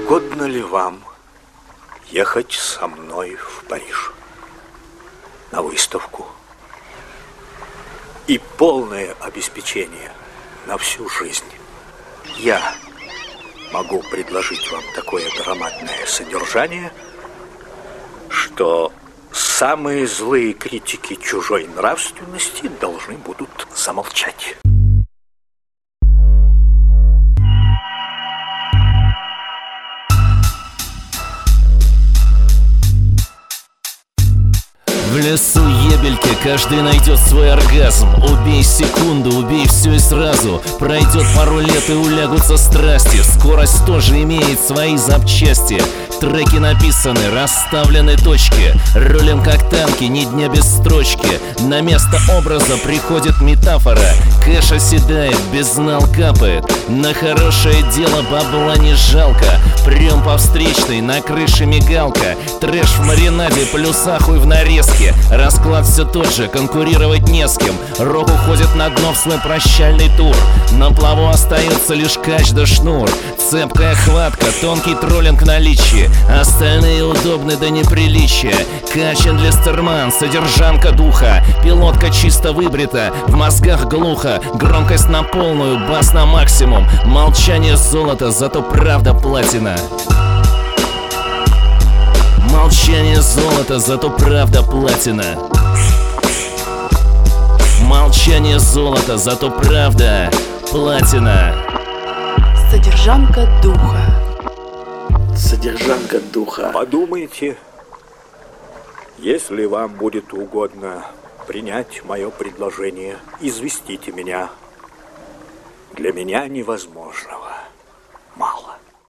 угодно ли вам ехать со мной в Париж на выставку и полное обеспечение на всю жизнь? Я могу предложить вам такое громадное содержание, что самые злые критики чужой нравственности должны будут замолчать. В лесу ебельки каждый найдет свой оргазм. Убей секунду, убей все и сразу. Пройдет пару лет и улягутся страсти. Скорость тоже имеет свои запчасти. Треки написаны, расставлены точки. Рулим как танки, ни дня без строчки. На место образа приходит метафора. Кэш оседает, безнал капает. На хорошее дело бабла не жалко. Прям по встречной, на крыше мигалка. Трэш в маринаде, плюс ахуй в нарезке. Расклад все тот же, конкурировать не с кем. Рок уходит на дно в свой прощальный тур. На плаву остается лишь кач да шнур. Цепкая хватка, тонкий троллинг наличие. Остальные удобны до неприличия. Качен Листерман, содержанка духа. Пилотка чисто выбрита, в мозгах глухо. Громкость на полную, бас на максимум. Молчание золото, зато правда платина. Молчание золото, зато правда платина. Молчание золото, зато правда платина. Содержанка духа. Содержанка духа. Подумайте, если вам будет угодно принять мое предложение, известите меня. Для меня невозможно